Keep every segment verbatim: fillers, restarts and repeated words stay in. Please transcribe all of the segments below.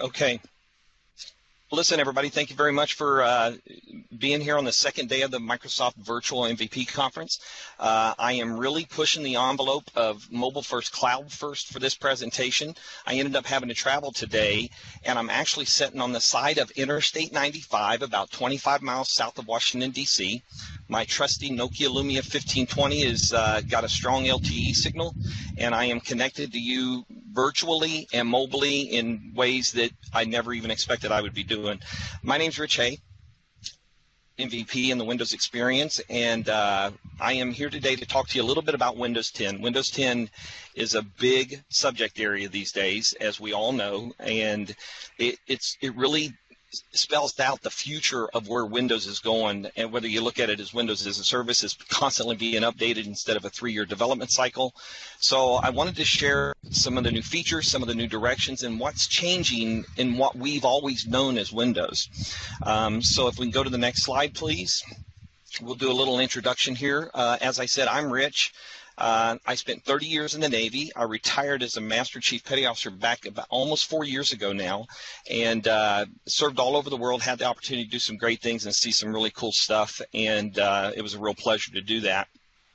Okay. Listen, everybody, thank you very much for uh, being here on the second day of the Microsoft Virtual M V P Conference. Uh, I am really pushing the envelope of mobile first, cloud first for this presentation. I ended up having to travel today, and I'm actually sitting on the side of Interstate ninety-five, about twenty-five miles south of Washington, D C My trusty Nokia Lumia fifteen twenty has uh, got a strong L T E signal, and I am connected to you virtually and mobily in ways that I never even expected I would be doing. My name's Rich Hay, M V P in the Windows Experience, and uh, I am here today to talk to you a little bit about Windows ten. Windows ten is a big subject area these days, as we all know, and it, it's it really spells out the future of where Windows is going, and whether you look at it as Windows as a service is constantly being updated instead of a three-year development cycle. So I wanted to share some of the new features, some of the new directions, and what's changing in what we've always known as Windows. Um, so if we can go to the next slide, please. We'll do a little introduction here. Uh, as I said, I'm Rich. Uh, I spent thirty years in the Navy. I retired as a Master Chief Petty Officer back about almost four years ago now, and uh, served all over the world, had the opportunity to do some great things and see some really cool stuff, and uh, it was a real pleasure to do that.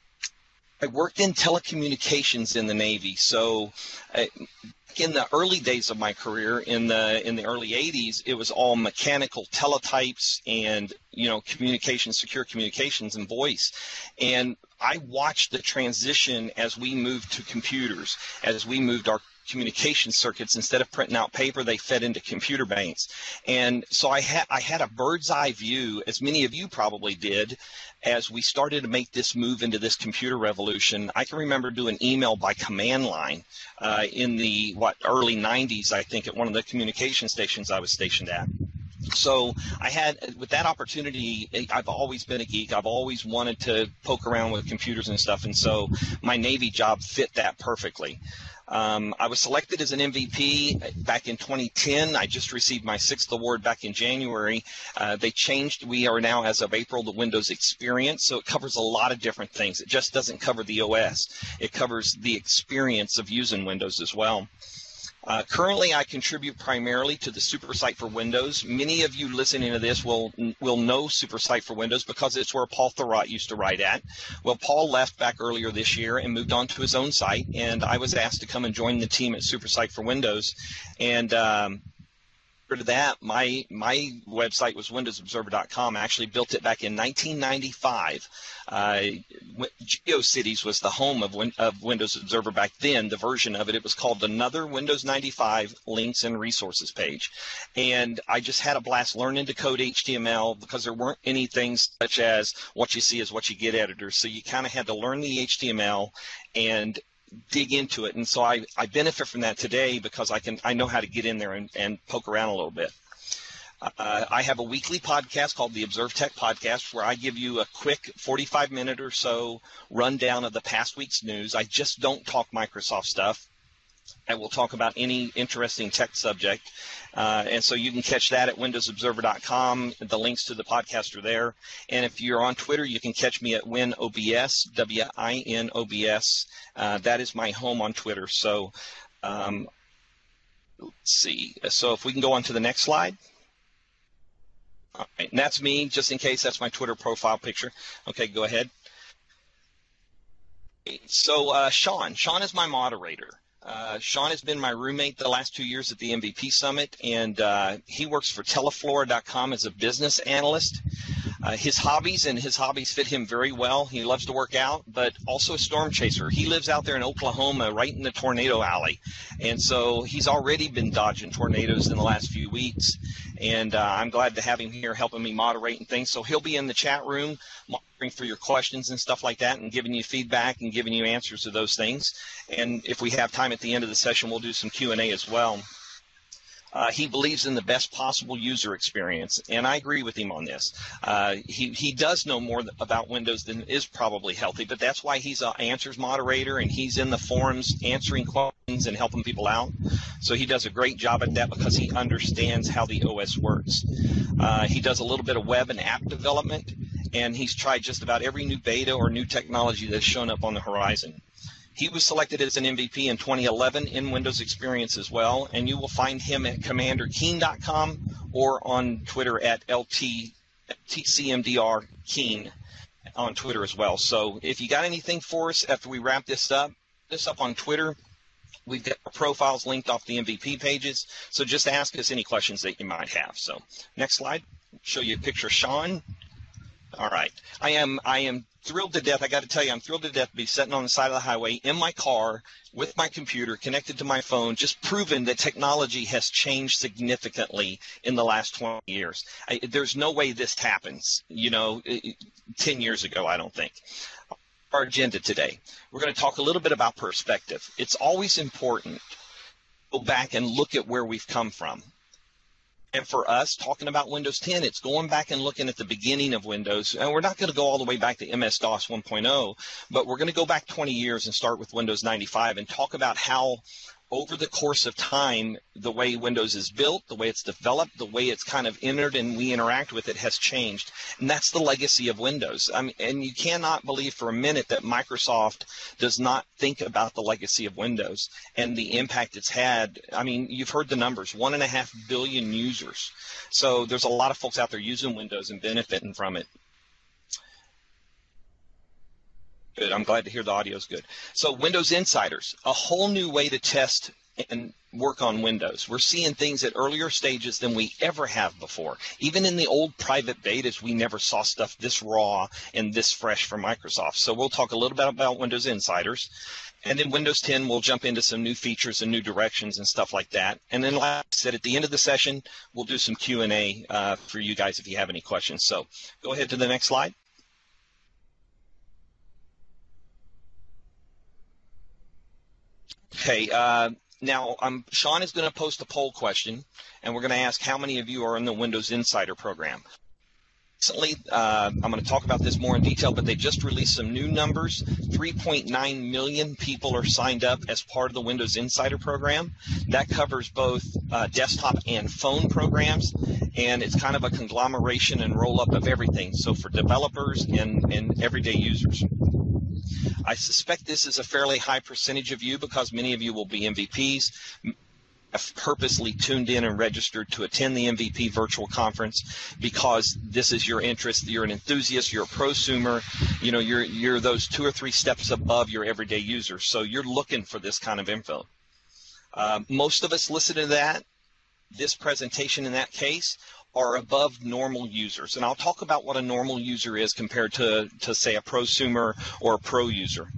I worked in telecommunications in the Navy, so uh, in the early days of my career, in the in the early eighties, it was all mechanical teletypes and, you know, communications, secure communications and voice. And I watched the transition as we moved to computers, as we moved our communication circuits. Instead of printing out paper, they fed into computer banks. And so I had I had a bird's eye view, as many of you probably did, as we started to make this move into this computer revolution. I can remember doing email by command line uh, in the what early nineties, I think, at one of the communication stations I was stationed at. So I had, with that opportunity, I've always been a geek. I've always wanted to poke around with computers and stuff, and so my Navy job fit that perfectly. Um, I was selected as an M V P back in twenty ten. I just received my sixth award back in January. Uh, they changed. We are now, as of April, the Windows Experience, so it covers a lot of different things. It just doesn't cover the O S. It covers the experience of using Windows as well. Uh, currently, I contribute primarily to the SuperSite for Windows. Many of you listening to this will will know SuperSite for Windows because it's where Paul Thurrott used to write at. Well, Paul left back earlier this year and moved on to his own site, and I was asked to come and join the team at SuperSite for Windows. And um, to that, my my website was Windows Observer dot com. I actually built it back in nineteen ninety-five. Uh, GeoCities was the home of, Win of Windows Observer back then. The version of it, it was called Another Windows ninety-five Links and Resources page. And I just had a blast learning to code H T M L because there weren't any things such as what you see is what you get editors. So you kind of had to learn the H T M L and dig into it, and so I, I benefit from that today because I can I know how to get in there and, and poke around a little bit. Uh, I have a weekly podcast called the Observe Tech Podcast where I give you a quick forty-five minute or so rundown of the past week's news. I just don't talk Microsoft stuff. I will talk about any interesting tech subject, uh, and so you can catch that at Windows Observer dot com. The links to the podcast are there, and if you're on Twitter, you can catch me at WinOBS, W I N O B S. Uh, that is my home on Twitter. So um, let's see. So if we can go on to the next slide. All right, and that's me, just in case. That's my Twitter profile picture. Okay, go ahead. So uh, Sean, Sean is my moderator. Uh, Sean has been my roommate the last two years at the M V P Summit, and uh, he works for Teleflora dot com as a business analyst. Uh, his hobbies and his hobbies fit him very well. He loves to work out, but also a storm chaser. He lives out there in Oklahoma, right in the tornado alley, and so he's already been dodging tornadoes in the last few weeks. And uh, I'm glad to have him here helping me moderate and things. So he'll be in the chat room monitoring for your questions and stuff like that, and giving you feedback and giving you answers to those things. And if we have time at the end of the session, we'll do some Q and A as well. Uh, he believes in the best possible user experience, and I agree with him on this. Uh, he, he does know more about Windows than is probably healthy, but that's why he's an answers moderator, and he's in the forums answering questions and helping people out. So he does a great job at that because he understands how the O S works. Uh, he does a little bit of web and app development, and he's tried just about every new beta or new technology that's shown up on the horizon. He was selected as an M V P in twenty eleven in Windows Experience as well, and you will find him at commander keen dot com or on Twitter at L T C M D R Keen on Twitter as well. So if you got anything for us after we wrap this up, this up on Twitter, we've got our profiles linked off the M V P pages, so just ask us any questions that you might have. So next slide, show you a picture of Sean. All right, I am I am thrilled to death. I got to tell you, I'm thrilled to death to be sitting on the side of the highway in my car with my computer connected to my phone, just proving that technology has changed significantly in the last twenty years. I, there's no way this happens, you know, ten years ago, I don't think. Our agenda today, we're going to talk a little bit about perspective. It's always important to go back and look at where we've come from. And for us, talking about Windows ten, it's going back and looking at the beginning of Windows. And we're not going to go all the way back to M S DOS one point oh, but we're going to go back twenty years and start with Windows ninety-five and talk about how, over the course of time, the way Windows is built, the way it's developed, the way it's kind of entered and we interact with it has changed. And that's the legacy of Windows. I mean, and you cannot believe for a minute that Microsoft does not think about the legacy of Windows and the impact it's had. I mean, you've heard the numbers, one and a half billion users. So there's a lot of folks out there using Windows and benefiting from it. Good. I'm glad to hear the audio is good. So Windows Insiders, a whole new way to test and work on Windows. We're seeing things at earlier stages than we ever have before. Even in the old private betas, we never saw stuff this raw and this fresh from Microsoft. So we'll talk a little bit about Windows Insiders. And then Windows ten, we'll jump into some new features and new directions and stuff like that. And then, like I said, at the end of the session, we'll do some Q and A uh, for you guys if you have any questions. So go ahead to the next slide. Okay, uh, now um, Sean is going to post a poll question, and we're going to ask how many of you are in the Windows Insider program. Recently, uh, I'm going to talk about this more in detail, but they just released some new numbers. three point nine million people are signed up as part of the Windows Insider program. That covers both uh, desktop and phone programs, and it's kind of a conglomeration and roll-up of everything, so for developers and, and everyday users. I suspect this is a fairly high percentage of you because many of you will be M V Ps. I've purposely tuned in and registered to attend the M V P virtual conference because this is your interest. You're an enthusiast. You're a prosumer. You know, you're you're those two or three steps above your everyday user. So you're looking for this kind of info. Uh, most of us listen to that. This presentation in that case are above normal users. And I'll talk about what a normal user is compared to, to say, a prosumer or a pro user.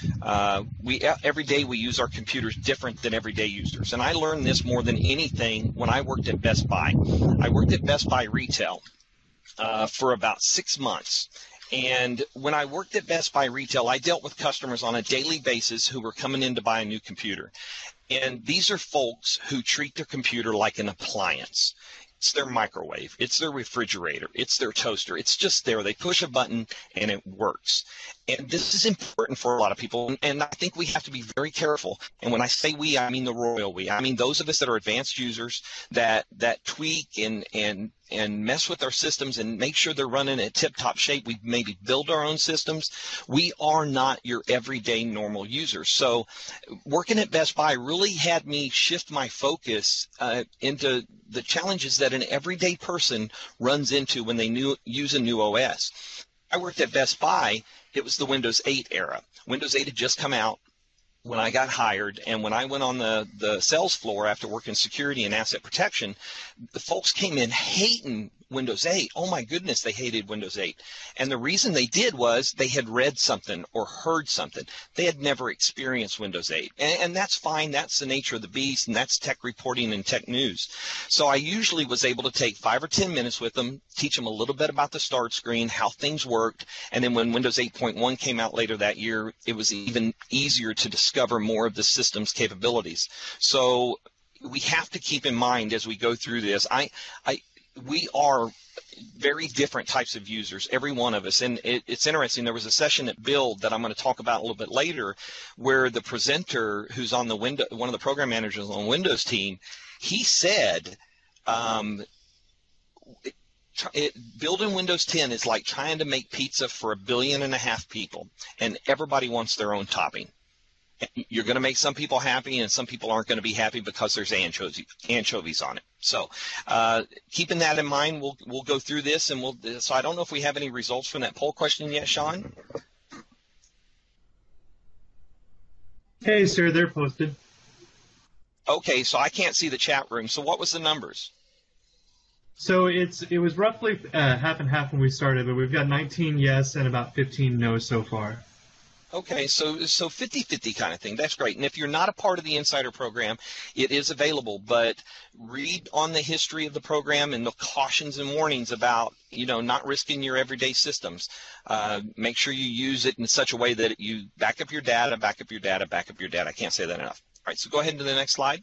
Uh, we every day we use our computers different than everyday users. And I learned this more than anything when I worked at Best Buy. I worked at Best Buy Retail uh, for about six months. And when I worked at Best Buy Retail, I dealt with customers on a daily basis who were coming in to buy a new computer. And these are folks who treat their computer like an appliance. It's their microwave, it's their refrigerator, it's their toaster. It's just there. They push a button and it works. And this is important for a lot of people. And I think we have to be very careful. And when I say we, I mean the royal we. I mean those of us that are advanced users that that tweak and and and mess with our systems and make sure they're running at tip-top shape. We maybe build our own systems. We are not your everyday normal users. So working at Best Buy really had me shift my focus uh, into the challenges that an everyday person runs into when they new, use a new O S. I worked at Best Buy. It was the Windows eight era. Windows eight had just come out when I got hired, and when I went on the, the sales floor after working security and asset protection, the folks came in hating Windows eight. Oh my goodness, they hated Windows eight. And the reason they did was they had read something or heard something. They had never experienced Windows eight. And, and that's fine. That's the nature of the beast, and that's tech reporting and tech news. So I usually was able to take five or ten minutes with them, teach them a little bit about the start screen, how things worked, and then when Windows eight point one came out later that year, it was even easier to discover more of the system's capabilities. So we have to keep in mind as we go through this, I, I, we are very different types of users, every one of us. And it, it's interesting. There was a session at Build that I'm going to talk about a little bit later where the presenter who's on the window, one of the program managers on Windows team, he said, um, it, it, building Windows ten is like trying to make pizza for a billion and a half people, and everybody wants their own topping. You're going to make some people happy, and some people aren't going to be happy because there's anchovies, anchovies on it. So uh, keeping that in mind, we'll we'll go through this, and we'll. So I don't know if we have any results from that poll question yet, Sean. Hey, sir, they're posted. Okay, so I can't see the chat room. So what was the numbers? So it's it was roughly uh, half and half when we started, but we've got nineteen yes and about fifteen no so far. Okay, so so fifty fifty kind of thing. That's great. And if you're not a part of the Insider program, it is available. But read on the history of the program and the cautions and warnings about, you know, not risking your everyday systems. Uh, make sure you use it in such a way that you back up your data, back up your data, back up your data. I can't say that enough. All right, so go ahead to the next slide.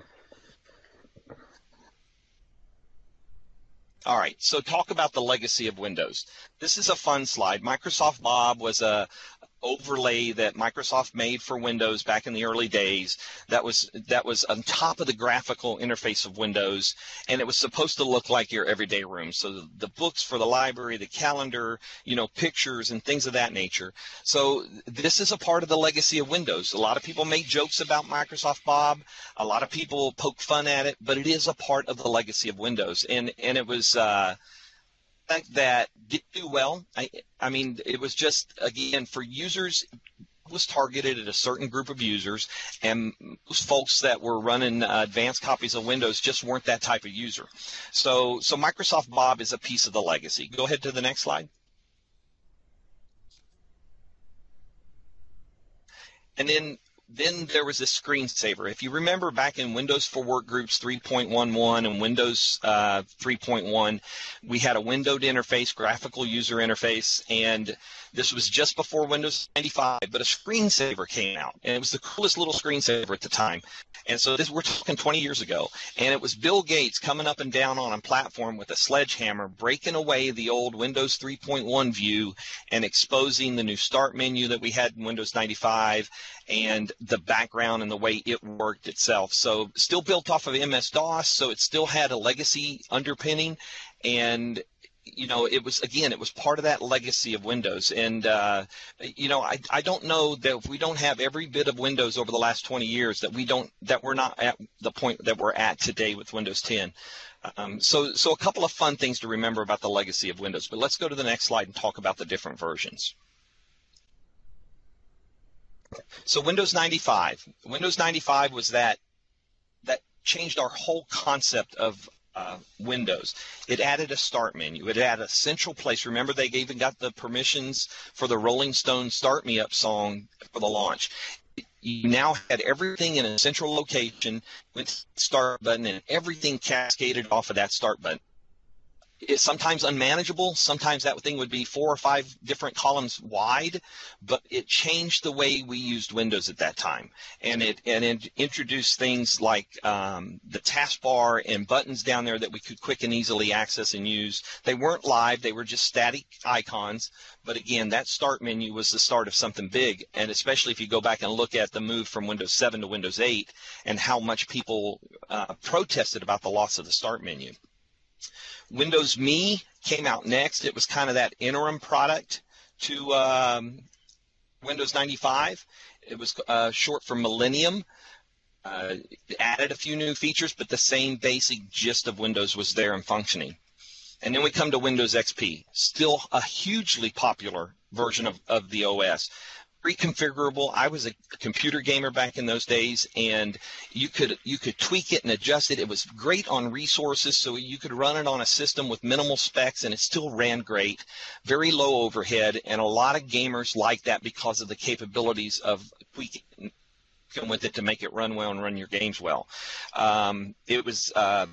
All right, so talk about the legacy of Windows. This is a fun slide. Microsoft Bob was a overlay that Microsoft made for Windows back in the early days that was that was on top of the graphical interface of Windows, and it was supposed to look like your everyday room. So the, the books for the library, the calendar, you know, pictures and things of that nature. So this is a part of the legacy of Windows. A lot of people make jokes about Microsoft Bob. A lot of people poke fun at it, but it is a part of the legacy of Windows. And and it was uh, that did do well. I, I mean, it was just, again, for users, it was targeted at a certain group of users, and most folks that were running uh, advanced copies of Windows just weren't that type of user. So, so Microsoft Bob is a piece of the legacy. Go ahead to the next slide. And then Then there was this screensaver. If you remember back in Windows for Workgroups three point eleven and Windows uh, three point one, we had a windowed interface, graphical user interface, and this was just before Windows ninety-five, but a screensaver came out, and it was the coolest little screensaver at the time. And so this, we're talking twenty years ago, and it was Bill Gates coming up and down on a platform with a sledgehammer, breaking away the old Windows three point one view and exposing the new start menu that we had in Windows ninety-five and the background and the way it worked itself. So still built off of M S DOS, so it still had a legacy underpinning, and you know, it was, again, it was part of that legacy of Windows. And, uh, you know, I, I don't know that if we don't have every bit of Windows over the last twenty years, that we don't, that we're not at the point that we're at today with Windows ten. Um, so, so a couple of fun things to remember about the legacy of Windows. But let's go to the next slide and talk about the different versions. So Windows ninety-five. Windows ninety-five was that, that changed our whole concept of Uh, Windows. It added a start menu. It added a central place. Remember, they even got the permissions for the Rolling Stones Start Me Up song for the launch. You now had everything in a central location with the start button, and everything cascaded off of that start button. It's sometimes unmanageable. Sometimes that thing would be four or five different columns wide, but it changed the way we used Windows at that time. And it and it introduced things like um, the taskbar and buttons down there that we could quick and easily access and use. They weren't live. They were just static icons. But again, that start menu was the start of something big. And especially if you go back and look at the move from Windows seven to Windows eight and how much people uh, protested about the loss of the start menu. Windows Me came out next. It was kind of that interim product to um, Windows ninety-five. It was uh, short for Millennium. Uh, it added a few new features, but the same basic gist of Windows was there and functioning. And then we come to Windows X P, still a hugely popular version of, of the O S. Reconfigurable. I was a computer gamer back in those days, and you could you could tweak it and adjust it. It was great on resources, so you could run it on a system with minimal specs, and it still ran great. Very low overhead, and a lot of gamers liked that because of the capabilities of tweaking with it to make it run well and run your games well. Um, it was. Uh,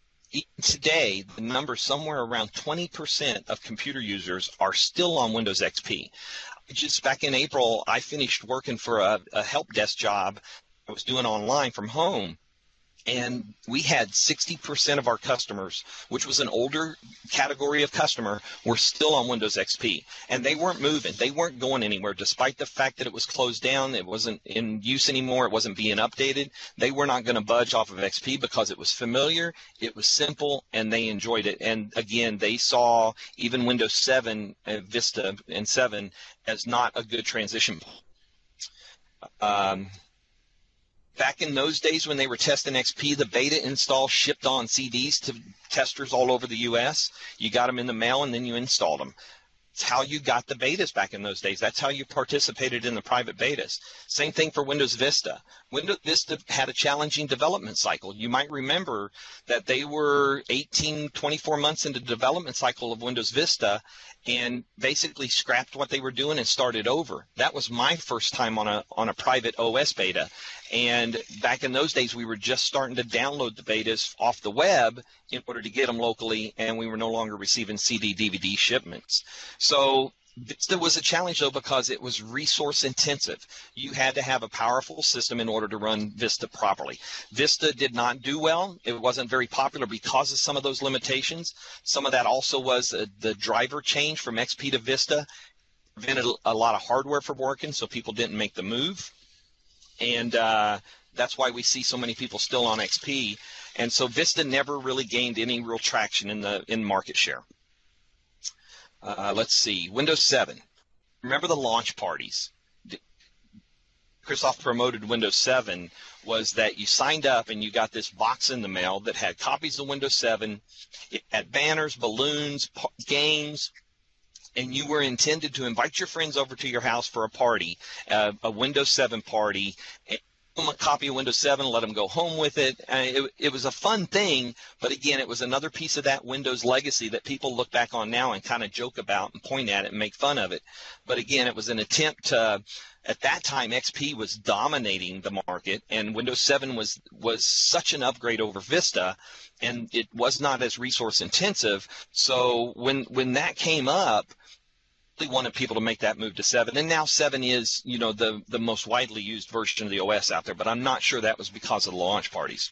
Today, the number somewhere around twenty percent of computer users are still on Windows X P. Just back in April, I finished working for a, a help desk job I was doing online from home, and we had sixty percent of our customers, which was an older category of customer, were still on Windows X P. And they weren't moving. They weren't going anywhere. Despite the fact that it was closed down, it wasn't in use anymore, it wasn't being updated, they were not going to budge off of X P because it was familiar, it was simple, and they enjoyed it. And again, they saw even Windows seven, uh, Vista and seven as not a good transition. Um, back in those days when they were testing X P, the beta install shipped on C Ds to testers all over the U S. You got them in the mail and then you installed them. It's how you got the betas back in those days. That's how you participated in the private betas. Same thing for Windows Vista. Windows Vista had a challenging development cycle. You might remember that they were eighteen, twenty-four months into the development cycle of Windows Vista and basically scrapped what they were doing and started over. That was my first time on a on a private O S beta. And back in those days, we were just starting to download the betas off the web in order to get them locally, and we were no longer receiving C D, D V D shipments. So Vista was a challenge, though, because it was resource intensive. You had to have a powerful system in order to run Vista properly. Vista did not do well. It wasn't very popular because of some of those limitations. Some of that also was uh, the driver change from X P to Vista prevented a lot of hardware from working, so people didn't make the move. And uh, that's why we see so many people still on X P. And so Vista never really gained any real traction in the in market share. Uh, let's see, Windows seven. Remember the launch parties? Microsoft promoted Windows seven was that you signed up and you got this box in the mail that had copies of Windows seven. It had banners, balloons, games, and you were intended to invite your friends over to your house for a party, uh, a Windows seven party, and give them a copy of Windows seven, let them go home with it. Uh, it. It was a fun thing, but again, it was another piece of that Windows legacy that people look back on now and kind of joke about and point at it and make fun of it. But again, it was an attempt to, at that time, X P was dominating the market, and Windows seven was, was such an upgrade over Vista, and it was not as resource intensive. So when, when that came up, really wanted people to make that move to seven, and now seven is, you know, the the most widely used version of the O S out there, but I'm not sure that was because of the launch parties.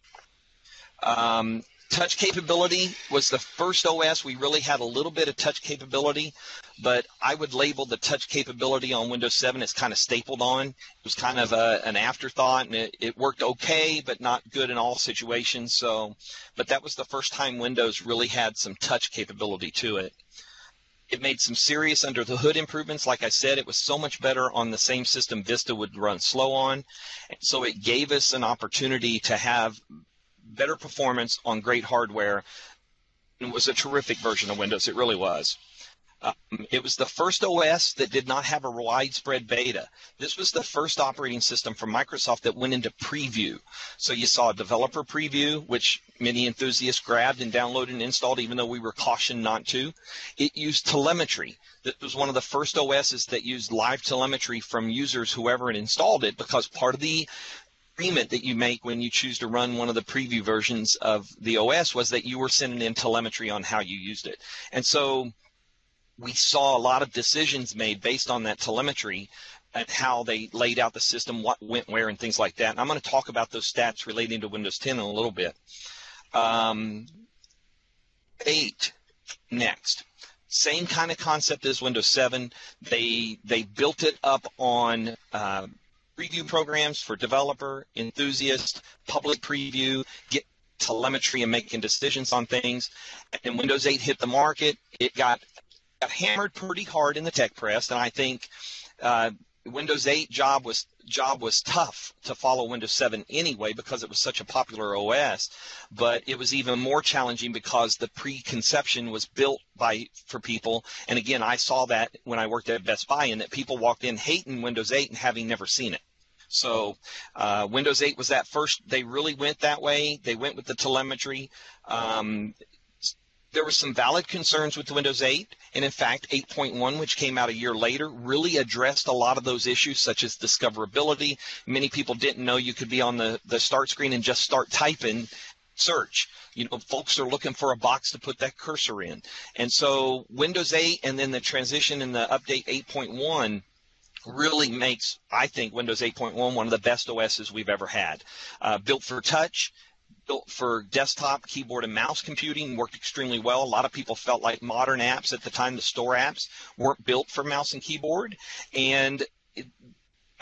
Um, touch capability was the first O S we really had a little bit of touch capability, but I would label the touch capability on Windows seven as kind of stapled on. It was kind of a, an afterthought, and it, it worked okay, but not good in all situations. So, but that was the first time Windows really had some touch capability to it. It made some serious under-the-hood improvements. Like I said, it was so much better on the same system Vista would run slow on. And so it gave us an opportunity to have better performance on great hardware. It was a terrific version of Windows. It really was. Um, it was the first O S that did not have a widespread beta. This was the first operating system from Microsoft that went into preview. So you saw a developer preview, which many enthusiasts grabbed and downloaded and installed, even though we were cautioned not to. It used telemetry. This was one of the first O Ss that used live telemetry from users, whoever had installed it, because part of the agreement that you make when you choose to run one of the preview versions of the O S was that you were sending in telemetry on how you used it. And so we saw a lot of decisions made based on that telemetry and how they laid out the system, what went where, and things like that. And I'm going to talk about those stats relating to Windows ten in a little bit. Um, eight, next. Same kind of concept as Windows seven. They, they built it up on uh, preview programs for developer, enthusiast, public preview, get telemetry and making decisions on things. And Windows eight hit the market. It got got hammered pretty hard in the tech press, and I think uh, Windows eight job was job was tough to follow Windows seven anyway because it was such a popular O S, but it was even more challenging because the preconception was built by for people. And again, I saw that when I worked at Best Buy, and that people walked in hating Windows eight and having never seen it. So uh, Windows eight was that first. They really went that way. They went with the telemetry. Um, There were some valid concerns with Windows eight, and in fact, eight point one, which came out a year later, really addressed a lot of those issues, such as discoverability. Many people didn't know you could be on the, the start screen and just start typing search. You know, folks are looking for a box to put that cursor in. And so Windows eight and then the transition in the update eight point one really makes, I think, Windows eight point one one of the best O Ss we've ever had. Uh, built for touch, built for desktop, keyboard, and mouse computing, worked extremely well. A lot of people felt like modern apps at the time, the store apps, weren't built for mouse and keyboard. And it,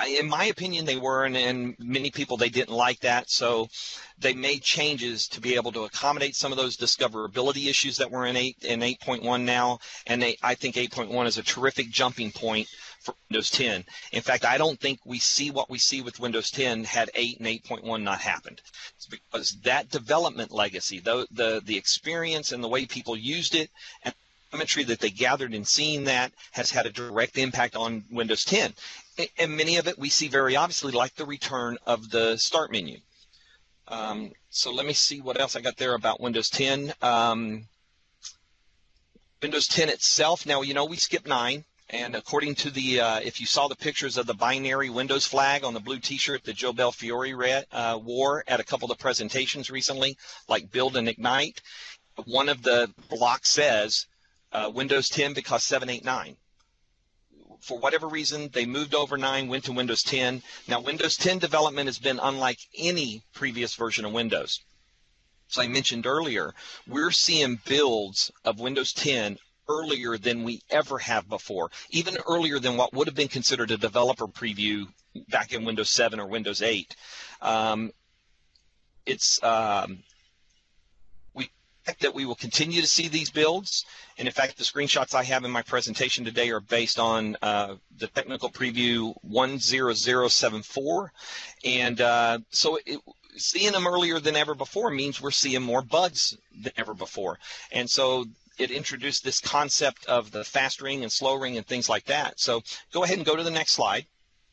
in my opinion, they were, and, and many people, they didn't like that. So they made changes to be able to accommodate some of those discoverability issues that were in eight in eight point one now. And they, I think eight point one is a terrific jumping point for Windows ten. In fact, I don't think we see what we see with Windows ten had eight and eight point one not happened. It's because that development legacy, the, the, the experience and the way people used it, and the telemetry that they gathered in seeing that has had a direct impact on Windows ten. And many of it we see very obviously, like the return of the start menu. Um, so let me see what else I got there about Windows ten. Um, Windows ten itself, now, you know, we skipped nine. And according to the, uh, if you saw the pictures of the binary Windows flag on the blue T-shirt that Joe Belfiore read, uh, wore at a couple of the presentations recently, like Build and Ignite, one of the blocks says uh, Windows ten because seven eight nine. For whatever reason, they moved over nine, went to Windows ten. Now, Windows ten development has been unlike any previous version of Windows. As I mentioned earlier, we're seeing builds of Windows ten earlier than we ever have before, even earlier than what would have been considered a developer preview back in Windows seven or Windows eight. Um, it's um, we expect that we will continue to see these builds. And in fact, the screenshots I have in my presentation today are based on uh, the technical preview one zero zero seven four. And uh, so it, seeing them earlier than ever before means we're seeing more bugs than ever before. And so it introduced this concept of the fast ring and slow ring and things like that. So go ahead and go to the next slide.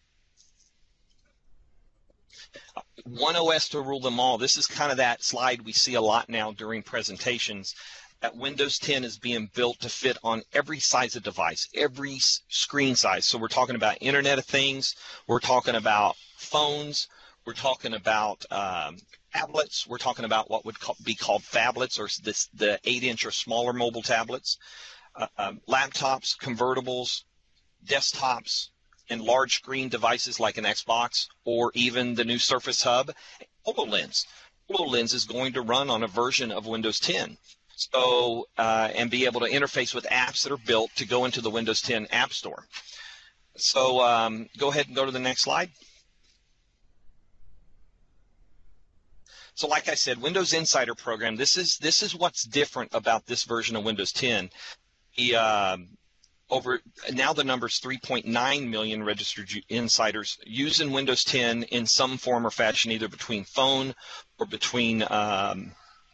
One O S to rule them all. This is kind of that slide we see a lot now during presentations, that Windows ten is being built to fit on every size of device, every screen size. So we're talking about Internet of Things, we're talking about phones, we're talking about um, tablets, we're talking about what would be called phablets, or this, the eight inch or smaller mobile tablets, uh, um, laptops, convertibles, desktops, and large screen devices like an Xbox, or even the new Surface Hub. HoloLens. HoloLens is going to run on a version of Windows ten. So, uh, and be able to interface with apps that are built to go into the Windows ten App Store. So um, go ahead and go to the next slide. So like I said, Windows Insider program, this is this is what's different about this version of Windows ten. The, uh, over now the number's three point nine million registered insiders using Windows ten in some form or fashion, either between phone or between um,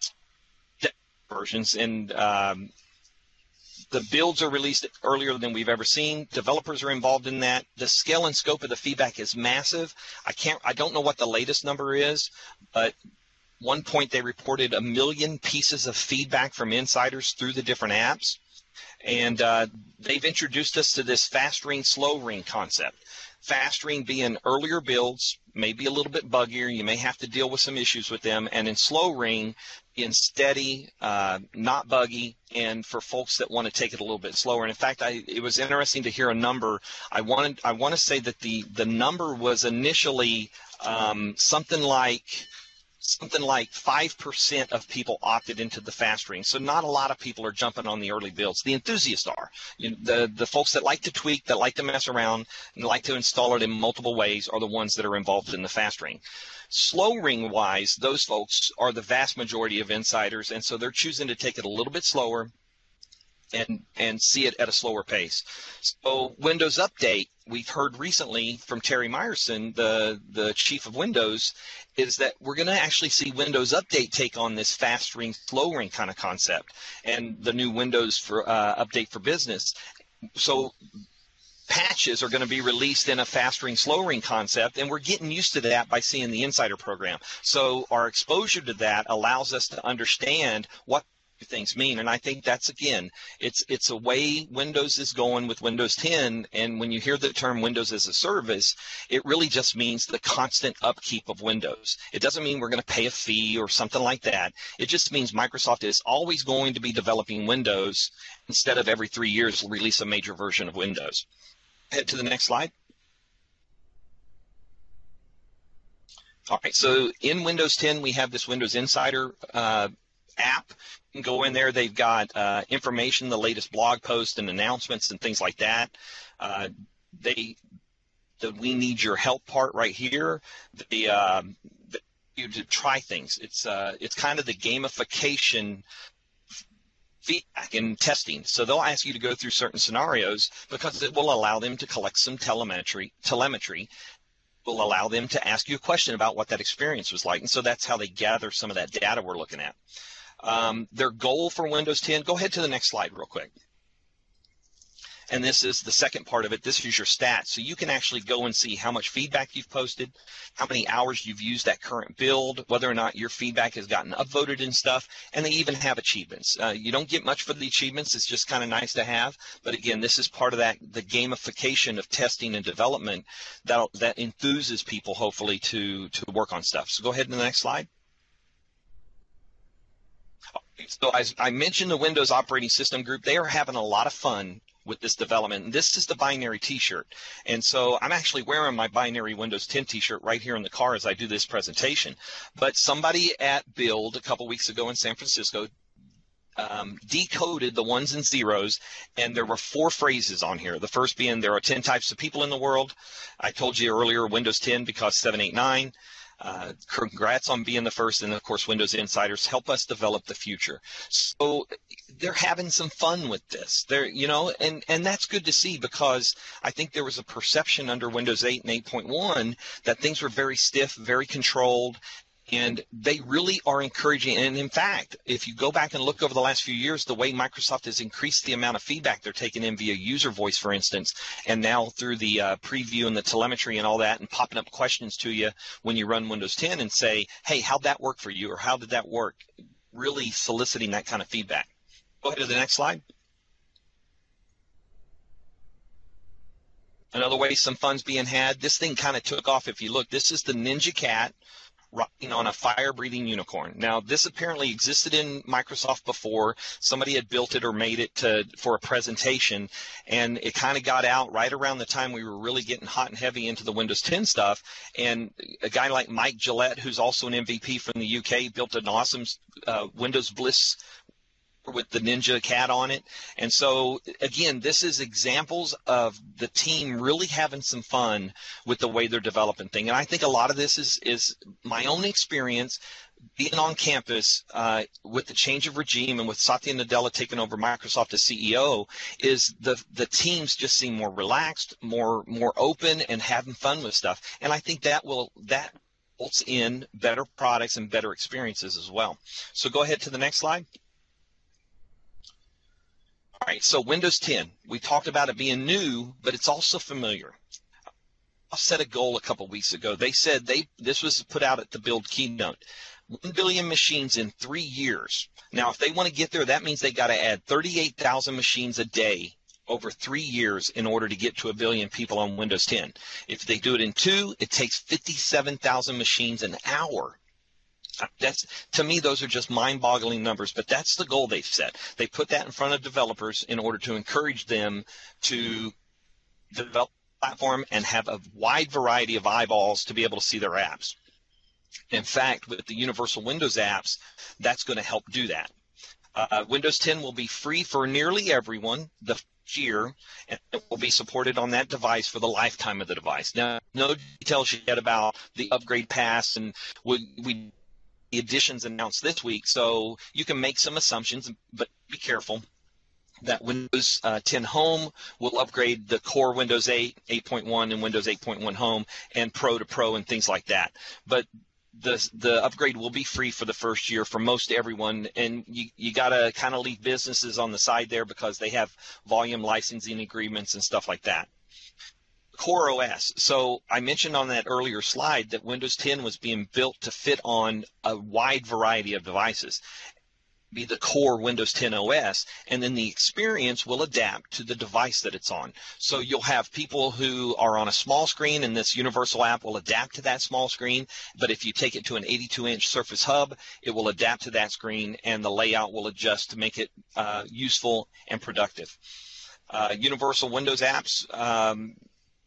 versions. And um, the builds are released earlier than we've ever seen. Developers are involved in that. The scale and scope of the feedback is massive. I can't, I don't know what the latest number is, but one point they reported a million pieces of feedback from insiders through the different apps. And uh, they've introduced us to this fast ring, slow ring concept. Fast ring being earlier builds, maybe a little bit buggier. You may have to deal with some issues with them. And in slow ring, in steady, uh, not buggy, and for folks that want to take it a little bit slower. And in fact, I, it was interesting to hear a number. I wanted, I want to say that the the number was initially um, something like. Something like five percent of people opted into the fast ring. So not a lot of people are jumping on the early builds. The enthusiasts are. You know, the, the folks that like to tweak, that like to mess around, and like to install it in multiple ways are the ones that are involved in the fast ring. Slow ring wise, those folks are the vast majority of insiders, and so they're choosing to take it a little bit slower and and see it at a slower pace. So Windows Update, we've heard recently from Terry Myerson, the, the chief of Windows, is that we're going to actually see Windows Update take on this fast ring, slow ring kind of concept, and the new Windows for uh, Update for Business. So patches are going to be released in a fast ring, slow ring concept, and we're getting used to that by seeing the Insider program. So our exposure to that allows us to understand what things mean, and I think that's, again, it's it's a way Windows is going with Windows ten. And when you hear the term Windows as a service, it really just means the constant upkeep of Windows. It doesn't mean we're going to pay a fee or something like that. It just means Microsoft is always going to be developing Windows instead of every three years release a major version of Windows. Head to the next slide. All right, so in Windows ten we have this Windows Insider uh, app. You can go in there. They've got uh, information, the latest blog posts and announcements and things like that. Uh, they the we need your help part right here, the, um, the you to try things. It's uh, it's kind of the gamification feedback and testing. So they'll ask you to go through certain scenarios because it will allow them to collect some telemetry. Telemetry will allow them to ask you a question about what that experience was like. And so that's how they gather some of that data we're looking at. Um, their goal for Windows ten, go ahead to the next slide real quick. And this is the second part of it. This is your stats. So you can actually go and see how much feedback you've posted, how many hours you've used that current build, whether or not your feedback has gotten upvoted and stuff. And they even have achievements. Uh, you don't get much for the achievements. It's just kind of nice to have. But again, this is part of that, the gamification of testing and development that, that enthuses people, hopefully, to, to work on stuff. So go ahead to the next slide. So as I mentioned, the Windows Operating System group, they are having a lot of fun with this development. And this is the binary t-shirt. And so I'm actually wearing my binary Windows ten t-shirt right here in the car as I do this presentation. But somebody at Build a couple weeks ago in San Francisco um, decoded the ones and zeros, and there were four phrases on here. The first being there are ten types of people in the world. I told you earlier Windows ten because seven eight nine. Uh, congrats on being the first, and of course Windows Insiders help us develop the future. So they're having some fun with this. They're, you know, and and that's good to see, because I think there was a perception under Windows eight and eight point one that things were very stiff, very controlled. And they really are encouraging. And in fact, if you go back and look over the last few years, the way Microsoft has increased the amount of feedback they're taking in via user voice, for instance, and now through the uh, preview and the telemetry and all that, and popping up questions to you when you run Windows ten and say, hey, how'd that work for you? Or how did that work? Really soliciting that kind of feedback. Go ahead to the next slide. Another way some fun's being had, this thing kind of took off. If you look, this is the Ninja Cat riding on a fire-breathing unicorn. Now, this apparently existed in Microsoft before. Somebody had built it or made it to, for a presentation, and it kind of got out right around the time we were really getting hot and heavy into the Windows ten stuff. And a guy like Mike Gillette, who's also an M V P from the U K, built an awesome uh, Windows Bliss with the Ninja Cat on it. And so again, this is examples of the team really having some fun with the way they're developing things. And I think a lot of this is is my own experience being on campus uh, with the change of regime and with Satya Nadella taking over Microsoft as C E O, is the the teams just seem more relaxed, more more open, and having fun with stuff. And I think that will that results in better products and better experiences as well. So go ahead to the next slide. All right, so Windows ten, we talked about it being new, but it's also familiar. I set a goal a couple weeks ago. They said they this was put out at the Build keynote, one billion machines in three years. Now, if they want to get there, that means they got to add thirty-eight thousand machines a day over three years in order to get to a billion people on Windows ten. If they do it in two, it takes fifty-seven thousand machines an hour. That's, to me, those are just mind-boggling numbers, but that's the goal they've set. They put that in front of developers in order to encourage them to develop a platform and have a wide variety of eyeballs to be able to see their apps. In fact, with the Universal Windows apps, that's going to help do that. Uh, Windows ten will be free for nearly everyone the first year, and it will be supported on that device for the lifetime of the device. Now, no details yet about the upgrade pass, and we, we the additions announced this week, so you can make some assumptions, but be careful that Windows uh, ten Home will upgrade the core Windows eight, eight point one, and Windows eight point one Home, and Pro to Pro and things like that. But the the upgrade will be free for the first year for most everyone, and you, you got to kind of leave businesses on the side there because they have volume licensing agreements and stuff like that. Core O S. So I mentioned on that earlier slide that Windows ten was being built to fit on a wide variety of devices. Be the core Windows ten O S, and then the experience will adapt to the device that it's on. So you'll have people who are on a small screen, and this universal app will adapt to that small screen. But if you take it to an eighty-two inch Surface Hub, it will adapt to that screen, and the layout will adjust to make it uh, useful and productive. Uh, universal Windows apps. Um,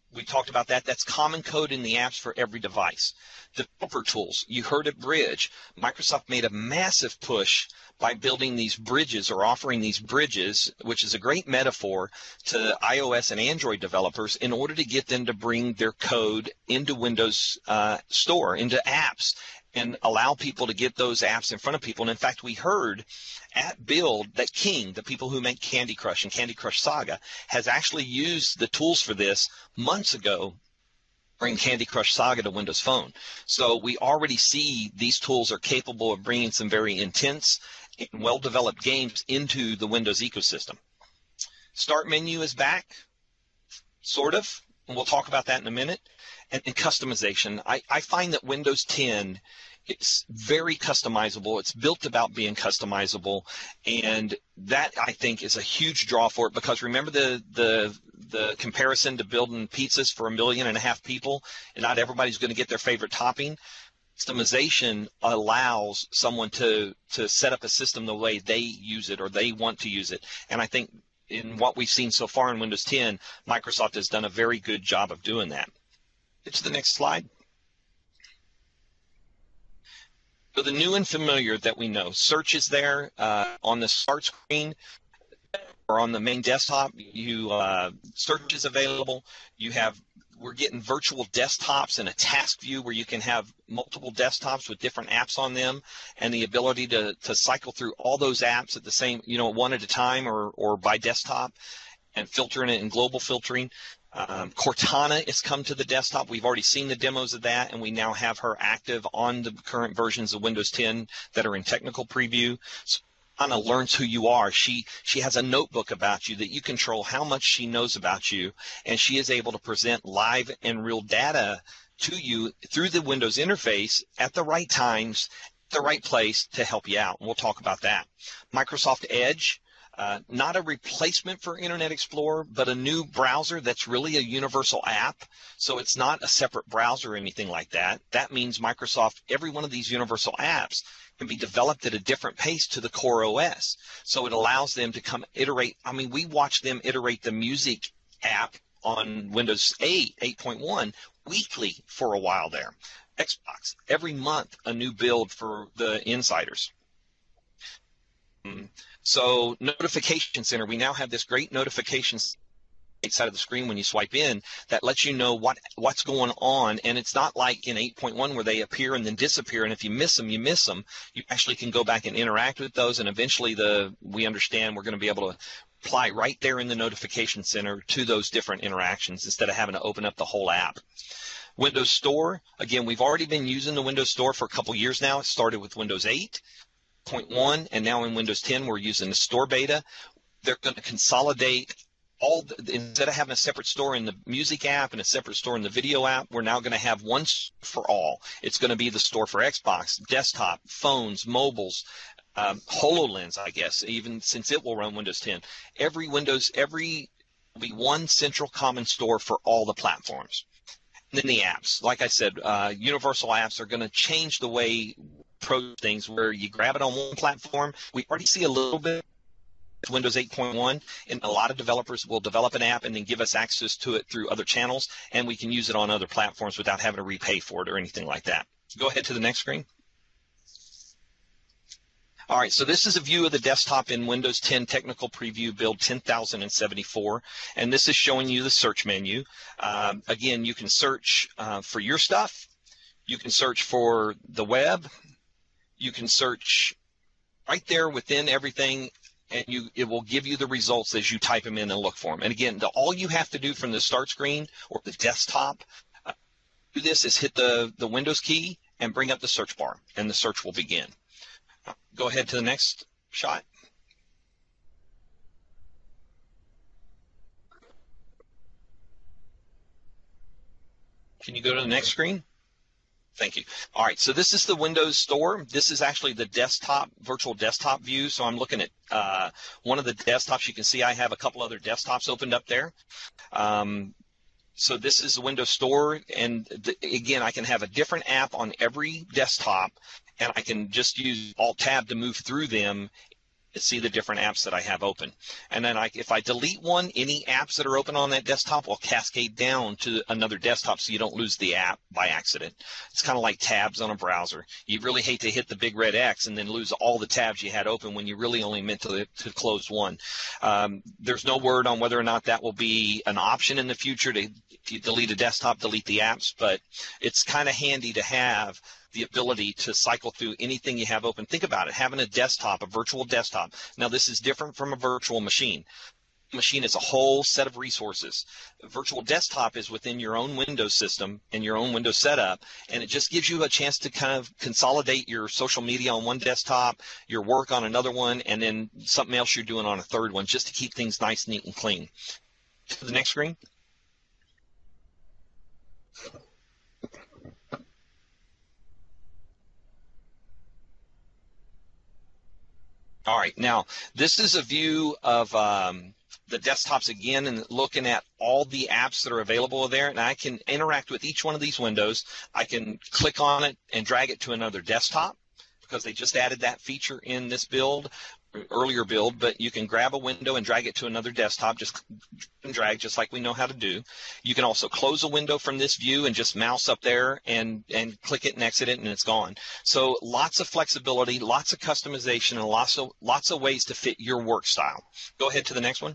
we talked about that. That's common code in the apps for every device. Developer tools, you heard at Bridge, Microsoft made a massive push by building these bridges or offering these bridges, which is a great metaphor to iOS and Android developers in order to get them to bring their code into Windows uh, Store, into apps, and allow people to get those apps in front of people. And in fact, we heard at Build that King, the people who make Candy Crush and Candy Crush Saga, has actually used the tools for this months ago, bring Candy Crush Saga to Windows Phone. So we already see these tools are capable of bringing some very intense and well-developed games into the Windows ecosystem. Start menu is back, sort of, and we'll talk about that in a minute. And, and customization. I, I find that Windows ten is very customizable. It's built about being customizable, and that, I think, is a huge draw for it, because remember the the the comparison to building pizzas for a million and a half people, and not everybody's going to get their favorite topping. Customization allows someone to to set up a system the way they use it or they want to use it, and I think in what we've seen so far in Windows ten, Microsoft has done a very good job of doing that. Get to the next slide. So the new and familiar that we know, search is there uh, on the start screen or on the main desktop. You uh, search is available. You have we're getting virtual desktops and a task view where you can have multiple desktops with different apps on them, and the ability to to cycle through all those apps at the same, you know, one at a time or or by desktop, and filtering it in global filtering. Um, Cortana has come to the desktop. We've already seen the demos of that, and we now have her active on the current versions of Windows ten that are in technical preview. So Cortana learns who you are. She she has a notebook about you that you control how much she knows about you, and she is able to present live and real data to you through the Windows interface at the right times, the right place to help you out. And we'll talk about that. Microsoft Edge. Uh, not a replacement for Internet Explorer, but a new browser that's really a universal app. So it's not a separate browser or anything like that. That means Microsoft, every one of these universal apps can be developed at a different pace to the core O S. So it allows them to come iterate. I mean, we watched them iterate the music app on Windows eight, eight point one weekly for a while there. Xbox, every month a new build for the insiders. Mm. So Notification Center, we now have this great notifications right side of the screen when you swipe in that lets you know what what's going on, and it's not like in eight point one where they appear and then disappear, and if you miss them, you miss them. You actually can go back and interact with those, and eventually the we understand we're going to be able to apply right there in the Notification Center to those different interactions instead of having to open up the whole app. Windows Store, again, we've already been using the Windows Store for a couple years now. It started with Windows eight point one, and now in Windows ten we're using the store beta. They're going to consolidate all the, instead of having a separate store in the music app and a separate store in the video app, we're now going to have one for all. It's going to be the store for Xbox, desktop, phones, mobiles, um, HoloLens, I guess, even since it will run Windows ten. Every Windows, every will be one central common store for all the platforms. And then the apps, like I said, uh, universal apps are going to change the way pro things where you grab it on one platform. We already see a little bit with Windows eight point one, and a lot of developers will develop an app and then give us access to it through other channels, and we can use it on other platforms without having to repay for it or anything like that. Go ahead to the next screen. All right, so this is a view of the desktop in Windows ten Technical Preview Build ten thousand seventy-four, and this is showing you the search menu. Um, again, you can search uh, for your stuff. You can search for the web. You can search right there within everything, and you it will give you the results as you type them in and look for them. And again, the, all you have to do from the start screen or the desktop uh, do this is hit the, the Windows key and bring up the search bar, and the search will begin. Uh, go ahead to the next shot. Can you go to the next screen? Thank you. All right, so this is the Windows Store. This is actually the desktop, virtual desktop view. So I'm looking at uh, one of the desktops. You can see I have a couple other desktops opened up there. Um, so this is the Windows Store, and the, again, I can have a different app on every desktop, and I can just use Alt-Tab to move through them see the different apps that I have open. And then I, if I delete one, any apps that are open on that desktop will cascade down to another desktop so you don't lose the app by accident. It's kind of like tabs on a browser. You really hate to hit the big red X and then lose all the tabs you had open when you really only meant to, to close one. Um, there's no word on whether or not that will be an option in the future to, to delete a desktop, delete the apps, but it's kind of handy to have the ability to cycle through anything you have open. Think about it, having a desktop, a virtual desktop. Now, this is different from a virtual machine. Machine is a whole set of resources. A virtual desktop is within your own Windows system and your own Windows setup, and it just gives you a chance to kind of consolidate your social media on one desktop, your work on another one, and then something else you're doing on a third one, just to keep things nice, neat, and clean. To the next screen. All right, now this is a view of um, the desktops again and looking at all the apps that are available there, and I can interact with each one of these windows. I can click on it and drag it to another desktop because they just added that feature in this build, earlier build, but you can grab a window and drag it to another desktop, just and drag just like we know how to do. You can also close a window from this view and just mouse up there and, and click it and exit it and it's gone. So lots of flexibility, lots of customization, and lots of, lots of ways to fit your work style. Go ahead to the next one.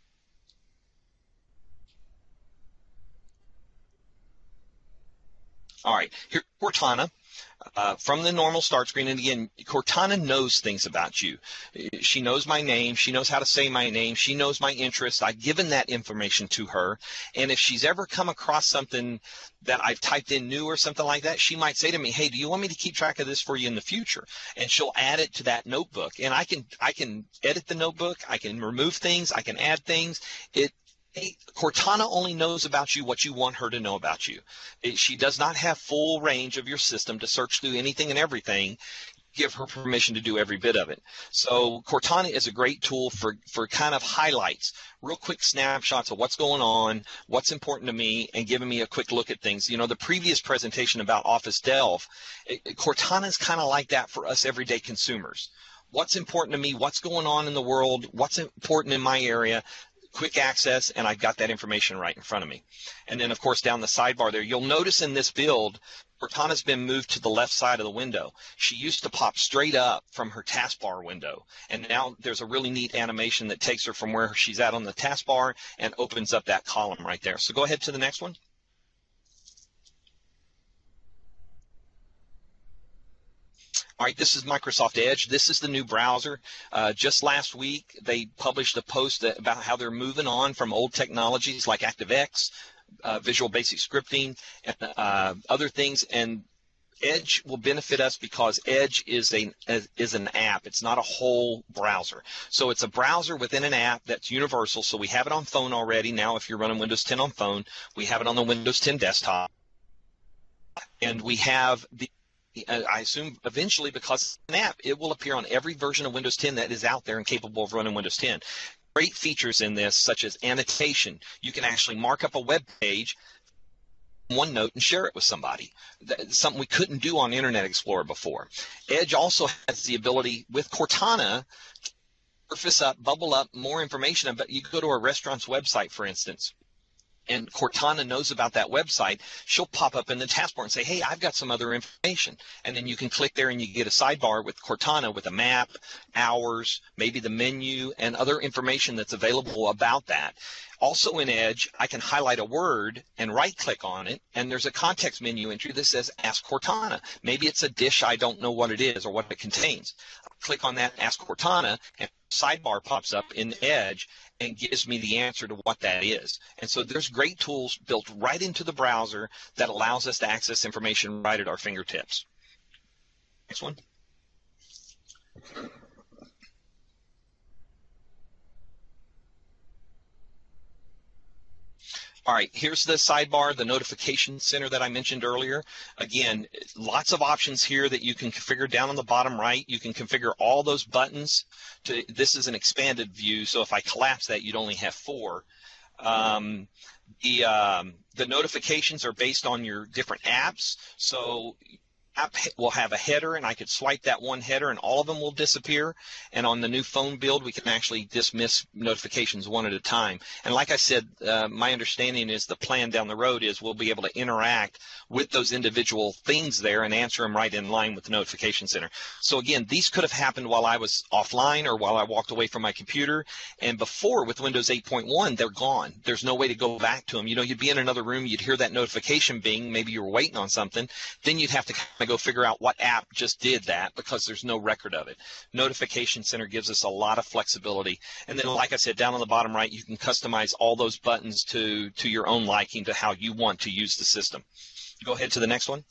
All right, here's Cortana. Uh, from the normal start screen, and again, Cortana knows things about you. She knows my name. She knows how to say my name. She knows my interests. I've given that information to her, and if she's ever come across something that I've typed in new or something like that, she might say to me, hey, do you want me to keep track of this for you in the future? And she'll add it to that notebook, and I can I can edit the notebook. I can remove things. I can add things. It Cortana only knows about you what you want her to know about you. It, she does not have full range of your system to search through anything and everything. Give her permission to do every bit of it. So Cortana is a great tool for, for kind of highlights, real quick snapshots of what's going on, what's important to me, and giving me a quick look at things. You know, the previous presentation about Office Delve, it, Cortana is kind of like that for us everyday consumers. What's important to me, what's going on in the world, what's important in my area, quick access, and I've got that information right in front of me. And then, of course, down the sidebar there, you'll notice in this build, Cortana's been moved to the left side of the window. She used to pop straight up from her taskbar window, and now there's a really neat animation that takes her from where she's at on the taskbar and opens up that column right there. So go ahead to the next one. All right, this is Microsoft Edge. This is the new browser. Uh, just last week, they published a post about how they're moving on from old technologies like ActiveX, uh, Visual Basic Scripting, and uh, other things. And Edge will benefit us because Edge is a is an app. It's not a whole browser. So it's a browser within an app that's universal. So we have it on phone already. Now, if you're running Windows ten on phone, we have it on the Windows ten desktop. And we have the I assume eventually, because it's an app, it will appear on every version of Windows ten that is out there and capable of running Windows ten. Great features in this, such as annotation. You can actually mark up a web page, OneNote, and share it with somebody. That's something we couldn't do on Internet Explorer before. Edge also has the ability with Cortana to surface up, bubble up more information. But you go to a restaurant's website, for instance, and Cortana knows about that website, she'll pop up in the taskbar and say, hey, I've got some other information. And then you can click there and you get a sidebar with Cortana with a map, hours, maybe the menu, and other information that's available about that. Also in Edge, I can highlight a word and right-click on it, and there's a context menu entry that says Ask Cortana. Maybe it's a dish I don't know what it is or what it contains. I'll click on that, Ask Cortana, and sidebar pops up in Edge and gives me the answer to what that is. And so there's great tools built right into the browser that allows us to access information right at our fingertips. Next one. All right, here's the sidebar, the notification center that I mentioned earlier. Again, lots of options here that you can configure down on the bottom right. You can configure all those buttons. To, this is an expanded view, so if I collapse that, you'd only have four. Um, the, um, the notifications are based on your different apps, so app will have a header, and I could swipe that one header and all of them will disappear. And on the new phone build, we can actually dismiss notifications one at a time. And like I said, uh, my understanding is the plan down the road is we'll be able to interact with those individual things there and answer them right in line with the notification center. So again, these could have happened while I was offline or while I walked away from my computer. And before, with Windows eight point one, they're gone. There's no way to go back to them. You know, you'd be in another room, you'd hear that notification bing, maybe you were waiting on something, then you'd have to kind of go figure out what app just did that because there's no record of it. Notification Center gives us a lot of flexibility. And then, like I said, down on the bottom right, you can customize all those buttons to, to your own liking, to how you want to use the system. Go ahead to the next one.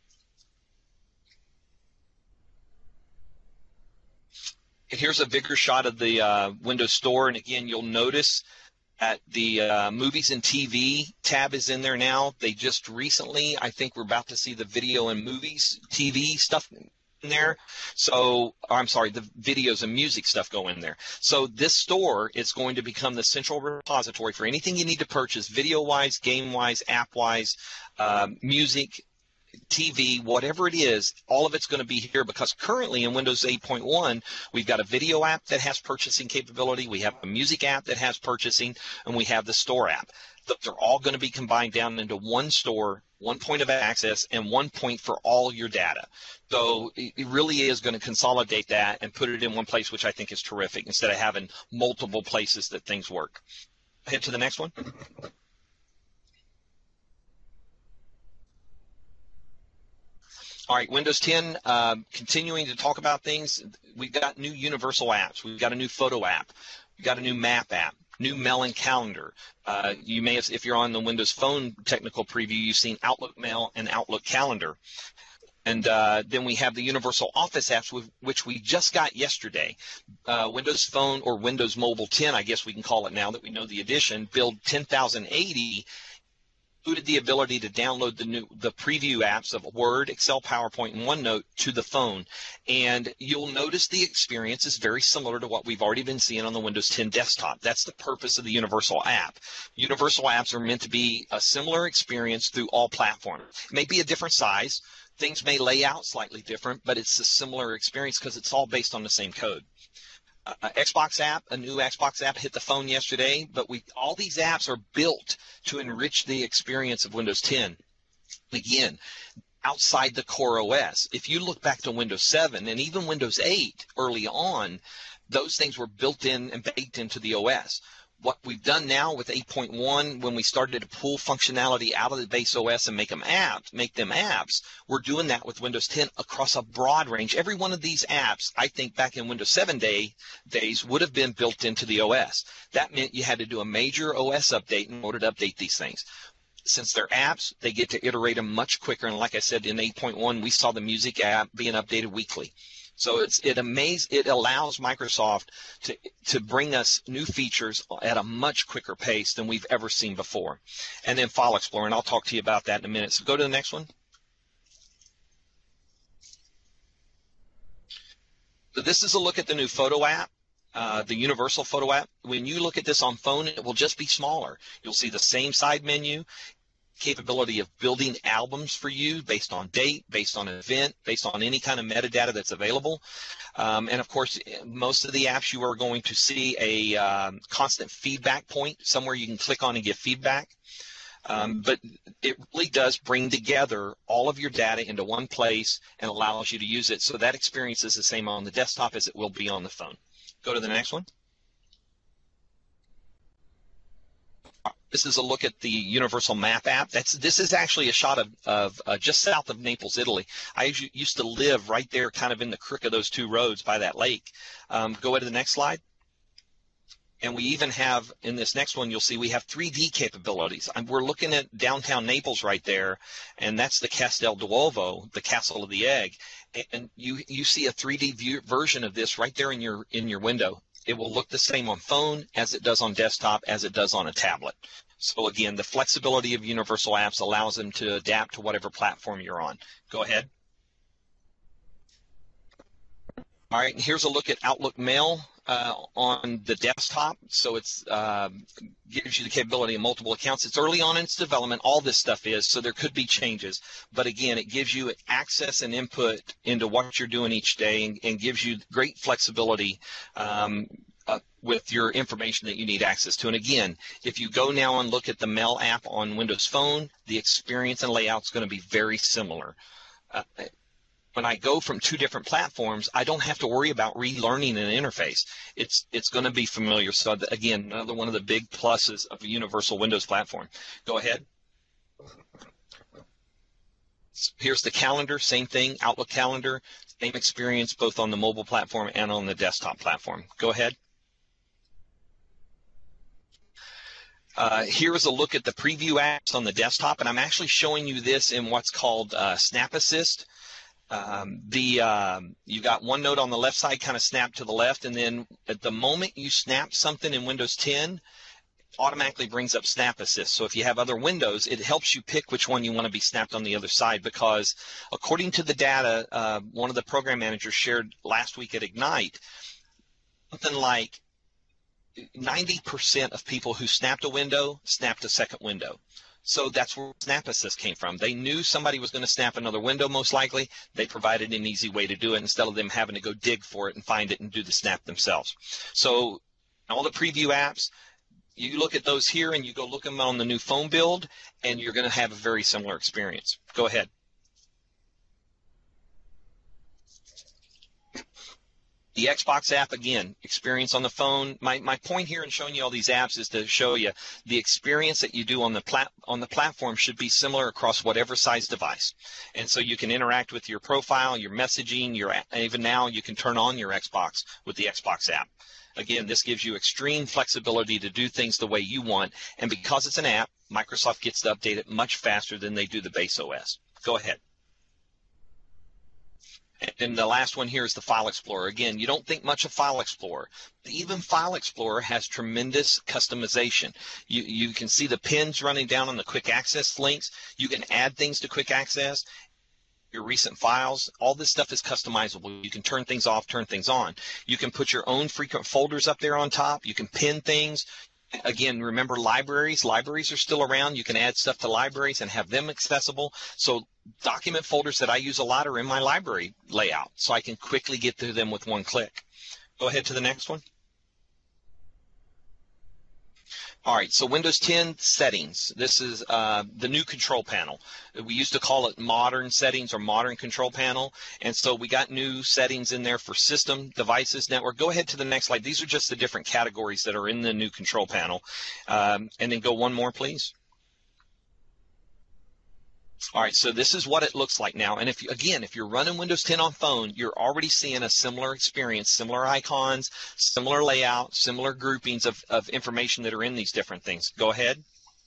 And here's a bigger shot of the uh, Windows Store. And again, you'll notice at the uh, Movies and T V tab is in there now. They just recently, I think we're about to see the video and movies, T V stuff in there. So, I'm sorry, the videos and music stuff go in there. So this store is going to become the central repository for anything you need to purchase, video-wise, game-wise, app-wise, uh, music, T V, whatever it is, all of it's going to be here because currently in Windows eight point one, we've got a video app that has purchasing capability, we have a music app that has purchasing, and we have the store app. They're all going to be combined down into one store, one point of access, and one point for all your data. So it really is going to consolidate that and put it in one place, which I think is terrific, instead of having multiple places that things work. Head to the next one. All right, Windows ten, uh, continuing to talk about things. We've got new universal apps. We've got a new photo app. We've got a new map app, new mail and calendar. Uh, you may have, if you're on the Windows Phone technical preview, you've seen Outlook Mail and Outlook Calendar. And uh, then we have the Universal Office apps, which we just got yesterday. Uh, Windows Phone, or Windows Mobile ten, I guess we can call it now that we know the edition, build ten thousand eighty, included the ability to download the new the preview apps of Word, Excel, PowerPoint, and OneNote to the phone. And you'll notice the experience is very similar to what we've already been seeing on the Windows ten desktop. That's the purpose of the Universal app. Universal apps are meant to be a similar experience through all platforms. It may be a different size. Things may lay out slightly different, but it's a similar experience because it's all based on the same code. Uh, Xbox app, a new Xbox app hit the phone yesterday, but we all these apps are built to enrich the experience of Windows ten. Again, outside the core O S. If you look back to Windows seven and even Windows eight early on, those things were built in and baked into the O S. What we've done now with eight point one, when we started to pull functionality out of the base O S and make them apps, make them apps, we're doing that with Windows ten across a broad range. Every one of these apps, I think back in Windows seven day, days, would have been built into the O S. That meant you had to do a major O S update in order to update these things. Since they're apps, they get to iterate them much quicker. And like I said, in eight point one, we saw the music app being updated weekly. So it's, it amaze, it allows Microsoft to, to bring us new features at a much quicker pace than we've ever seen before. And then File Explorer, and I'll talk to you about that in a minute. So go to the next one. So this is a look at the new photo app, uh, the Universal Photo app. When you look at this on phone, it will just be smaller. You'll see the same side menu, capability of building albums for you based on date, based on event, based on any kind of metadata that's available. Um, and of course, most of the apps you are going to see a um, constant feedback point, somewhere you can click on and give feedback. Um, but it really does bring together all of your data into one place and allows you to use it. So that experience is the same on the desktop as it will be on the phone. Go to the next one. This is a look at the Universal Map app. That's this is actually a shot of, of uh, just south of Naples, Italy. I used to live right there, kind of in the crook of those two roads by that lake. Um, go to the next slide. And we even have, in this next one, you'll see we have three D capabilities. And we're looking at downtown Naples right there, and that's the Castel d'Uovo, the Castle of the Egg. And you you see a three D view, version of this right there in your in your window. It will look the same on phone as it does on desktop, as it does on a tablet. So again, the flexibility of Universal Apps allows them to adapt to whatever platform you're on. Go ahead. All right, and here's a look at Outlook Mail. uh, on the desktop, so it's uh, gives you the capability of multiple accounts. It's early on in its development. All this stuff is, so there could be changes. But again, it gives you access and input into what you're doing each day, and, and gives you great flexibility um, uh, with your information that you need access to. And again, if you go now and look at the Mail app on Windows Phone, the experience and layout is going to be very similar. Uh, When I go from two different platforms, I don't have to worry about relearning an interface. It's it's going to be familiar. So again, another one of the big pluses of a universal Windows platform. Go ahead. Here's the calendar, same thing, Outlook calendar, same experience both on the mobile platform and on the desktop platform. Go ahead. Uh, here is a look at the preview apps on the desktop, and I'm actually showing you this in what's called uh, Snap Assist. Um, the um, you got OneNote on the left side, kind of snap to the left, and then at the moment you snap something in Windows ten, it automatically brings up Snap Assist. So if you have other windows, it helps you pick which one you want to be snapped on the other side, because according to the data, uh, one of the program managers shared last week at Ignite, something like ninety percent of people who snapped a window snapped a second window. So that's where Snap Assist came from. They knew somebody was going to snap another window most likely. They provided an easy way to do it instead of them having to go dig for it and find it and do the snap themselves. So all the preview apps, you look at those here and you go look them on the new phone build, and you're going to have a very similar experience. Go ahead. The Xbox app, again, experience on the phone. My, my point here in showing you all these apps is to show you the experience that you do on the plat on the platform should be similar across whatever size device. And so you can interact with your profile, your messaging, your even now you can turn on your Xbox with the Xbox app. Again, this gives you extreme flexibility to do things the way you want. And because it's an app, Microsoft gets to update it much faster than they do the base O S. Go ahead. And the last one here is the File Explorer. Again, you don't think much of File Explorer. Even File Explorer has tremendous customization. You, you can see the pins running down on the quick access links. You can add things to quick access, your recent files. All this stuff is customizable. You can turn things off, turn things on. You can put your own frequent folders up there on top. You can pin things. Again, remember libraries. Libraries are still around. You can add stuff to libraries and have them accessible. So document folders that I use a lot are in my library layout, so I can quickly get to them with one click. Go ahead to the next one. All right, so Windows ten settings. This is uh, the new control panel. We used to call it modern settings or modern control panel, and so we got new settings in there for system, devices, network. Go ahead to the next slide. These are just the different categories that are in the new control panel. Um, and then go one more, please. All right, so this is what it looks like now. And if you, again, if you're running Windows ten on phone, you're already seeing a similar experience, similar icons, similar layout, similar groupings of, of information that are in these different things. Go ahead.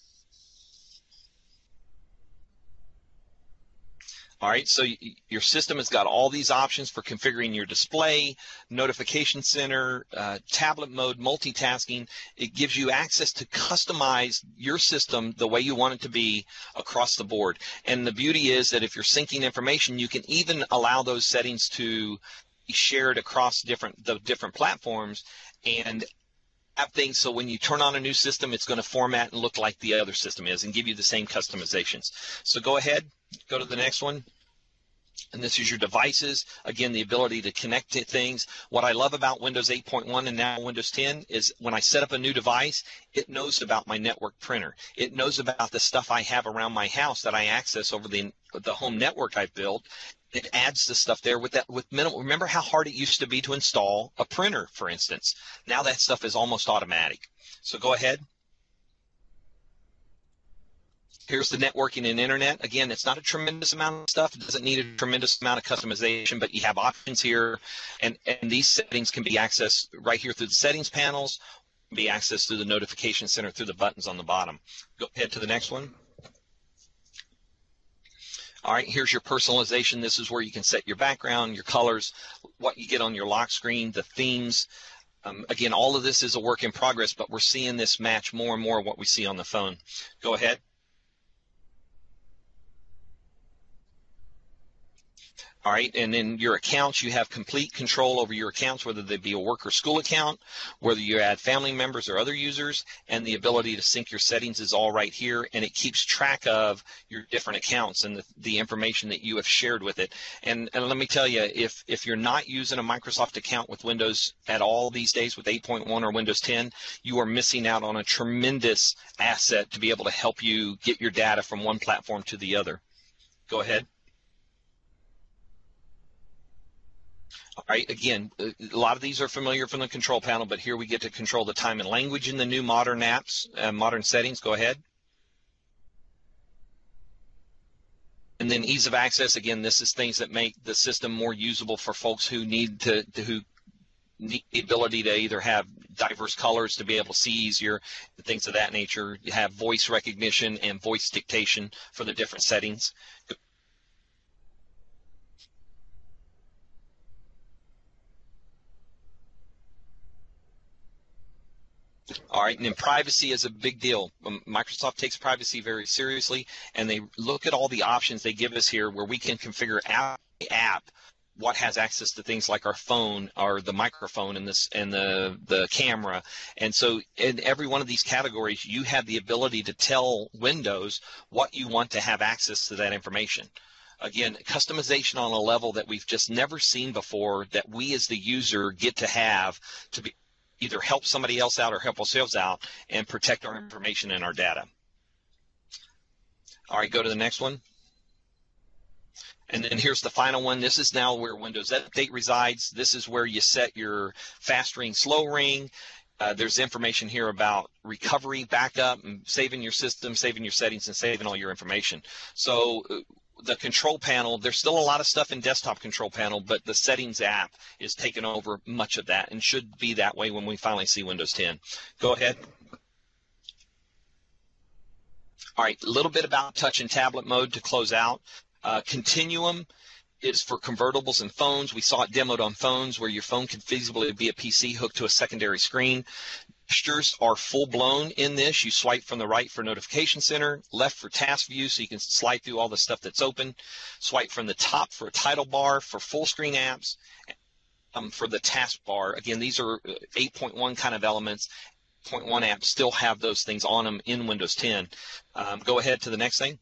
All right, so your system has got all these options for configuring your display, notification center, uh, tablet mode, multitasking. It gives you access to customize your system the way you want it to be across the board. And the beauty is that if you're syncing information, you can even allow those settings to be shared across different the different platforms and have things so when you turn on a new system, it's going to format and look like the other system is and give you the same customizations. So go ahead, go to the next one. And this is your devices. Again, the ability to connect to things. What I love about Windows eight point one and now Windows ten is when I set up a new device, it knows about my network printer. It knows about the stuff I have around my house that I access over the, the home network I've built. It adds the stuff there with that with minimal. Remember how hard it used to be to install a printer, for instance. Now that stuff is almost automatic. So go ahead. Here's the networking and internet. Again, it's not a tremendous amount of stuff. It doesn't need a tremendous amount of customization, but you have options here, and, and these settings can be accessed right here through the settings panels, can be accessed through the notification center through the buttons on the bottom. Go ahead to the next one. All right, here's your personalization. This is where you can set your background, your colors, what you get on your lock screen, the themes. Um, again, all of this is a work in progress, but we're seeing this match more and more what we see on the phone. Go ahead. All right, and then your accounts, you have complete control over your accounts, whether they be a work or school account, whether you add family members or other users, and the ability to sync your settings is all right here, and it keeps track of your different accounts and the, the information that you have shared with it. And, and let me tell you, if, if you're not using a Microsoft account with Windows at all these days with eight point one or Windows ten, you are missing out on a tremendous asset to be able to help you get your data from one platform to the other. Go ahead. All right, again, a lot of these are familiar from the control panel, but here we get to control the time and language in the new modern apps, uh, modern settings. Go ahead. And then ease of access, again, this is things that make the system more usable for folks who need to, to who need the ability to either have diverse colors to be able to see easier, things of that nature. You have voice recognition and voice dictation for the different settings. All right, and then privacy is a big deal. Microsoft takes privacy very seriously, and they look at all the options they give us here where we can configure app, app what has access to things like our phone or the microphone and this and the the camera. And so in every one of these categories, you have the ability to tell Windows what you want to have access to that information. Again, customization on a level that we've just never seen before, that we as the user get to have to be either help somebody else out or help ourselves out and protect our information and our data. All right, go to the next one. And then here's the final one. This is now where Windows Update resides. This is where you set your fast ring, slow ring. Uh, there's information here about recovery, backup, and saving your system, saving your settings, and saving all your information. So uh, the control panel, there's still a lot of stuff in desktop control panel, but the settings app is taking over much of that and should be that way when we finally see Windows ten. Go ahead. All right, a little bit about touch and tablet mode to close out. Uh, Continuum is for convertibles and phones. We saw it demoed on phones where your phone could feasibly be a P C hooked to a secondary screen. Gestures are full-blown in this. You swipe from the right for Notification Center, left for Task View so you can slide through all the stuff that's open, swipe from the top for a title bar for full-screen apps, um, for the task bar. Again, these are eight point one kind of elements. eight point one apps still have those things on them in Windows ten. Um, go ahead to the next thing.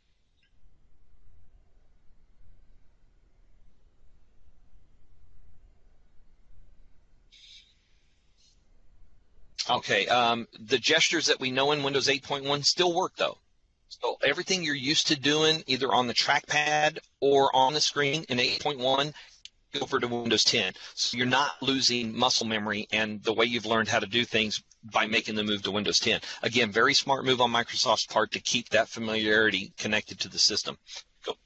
Okay, um, the gestures that we know in Windows eight point one still work though. So everything you're used to doing either on the trackpad or on the screen in eight point one, over to Windows ten. So you're not losing muscle memory and the way you've learned how to do things by making the move to Windows ten. Again, very smart move on Microsoft's part to keep that familiarity connected to the system. Go.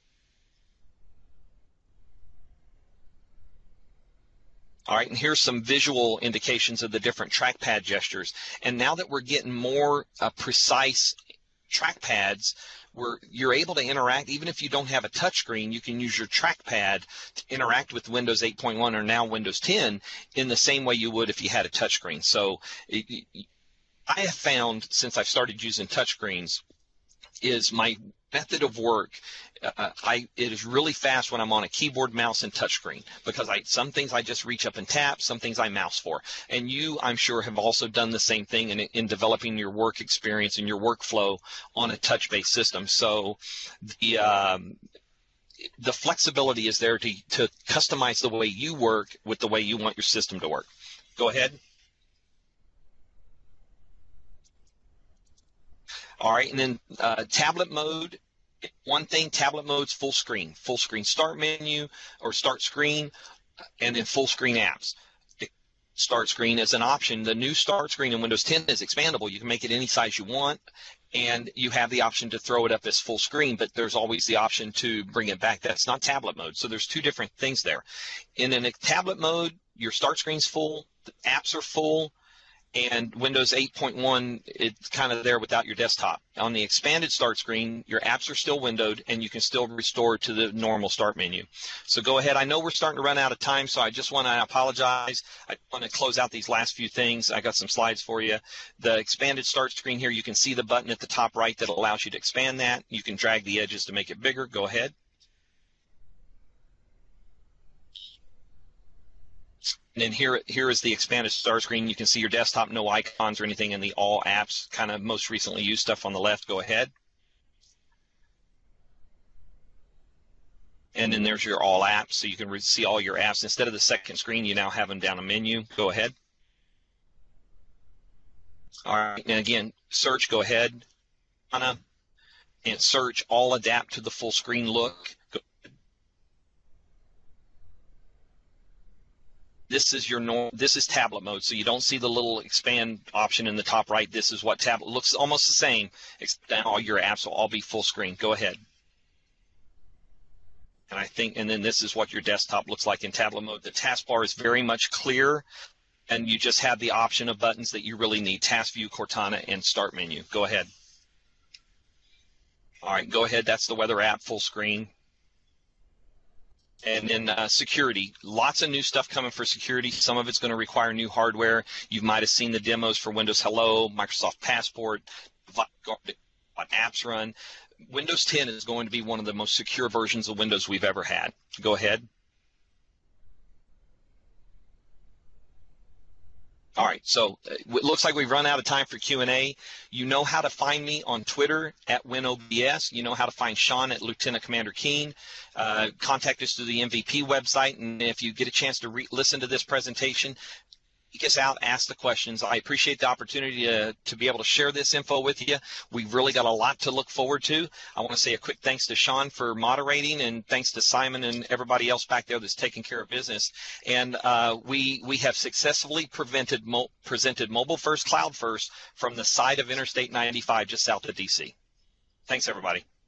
All right, and here's some visual indications of the different trackpad gestures. And now that we're getting more uh, precise trackpads, where you're able to interact, even if you don't have a touchscreen, you can use your trackpad to interact with Windows eight point one or now Windows ten in the same way you would if you had a touchscreen. So it, I have found, since I've started using touchscreens, is my method of work, uh, I it is really fast when I'm on a keyboard, mouse, and touchscreen, because I some things I just reach up and tap, some things I mouse for. And you, I'm sure, have also done the same thing in, in developing your work experience and your workflow on a touch-based system. So the um, the flexibility is there to, to customize the way you work with the way you want your system to work. Go ahead. All right, and then uh, tablet mode. One thing, tablet mode's full screen, full screen start menu or start screen, and then full screen apps. Start screen is an option. The new start screen in Windows ten is expandable. You can make it any size you want, and you have the option to throw it up as full screen, but there's always the option to bring it back. That's not tablet mode. So there's two different things there. In a tablet mode, your start screen's full, the apps are full, and Windows eight point one, it's kind of there without your desktop. On the expanded start screen, your apps are still windowed, and you can still restore to the normal start menu. So go ahead. I know we're starting to run out of time, so I just want to apologize. I want to close out these last few things. I got some slides for you. The expanded start screen here, you can see the button at the top right that allows you to expand that. You can drag the edges to make it bigger. Go ahead. And then here, here is the expanded start screen. You can see your desktop, no icons or anything, and the all apps, kind of most recently used stuff on the left. Go ahead. And then there's your all apps, so you can see all your apps. Instead of the second screen, you now have them down a menu. Go ahead. All right, and again, search, go ahead. And search, all adapt to the full screen look. Go. This is your norm, this is tablet mode, so you don't see the little expand option in the top right. This is what tablet looks almost the same, except all your apps will all be full screen. Go ahead. And I think, and then this is what your desktop looks like in tablet mode. The taskbar is very much clear, and you just have the option of buttons that you really need: Task View, Cortana, and Start Menu. Go ahead. All right, go ahead. That's the weather app, full screen. And then uh, security, lots of new stuff coming for security. Some of it's going to require new hardware. You might have seen the demos for Windows Hello, Microsoft Passport, what apps run. Windows ten is going to be one of the most secure versions of Windows we've ever had. Go ahead. All right, so it looks like we've run out of time for Q and A. You know how to find me on Twitter at WinOBS. You know how to find Sean at Lieutenant Commander Keen. Uh, contact us through the M V P website, and if you get a chance to re listen to this presentation, Speak us out, ask the questions. I appreciate the opportunity to, to be able to share this info with you. We've really got a lot to look forward to. I want to say a quick thanks to Sean for moderating, and thanks to Simon and everybody else back there that's taking care of business. And uh, we, we have successfully prevented, mo presented Mobile First, Cloud First from the side of Interstate ninety-five just south of D C. Thanks, everybody.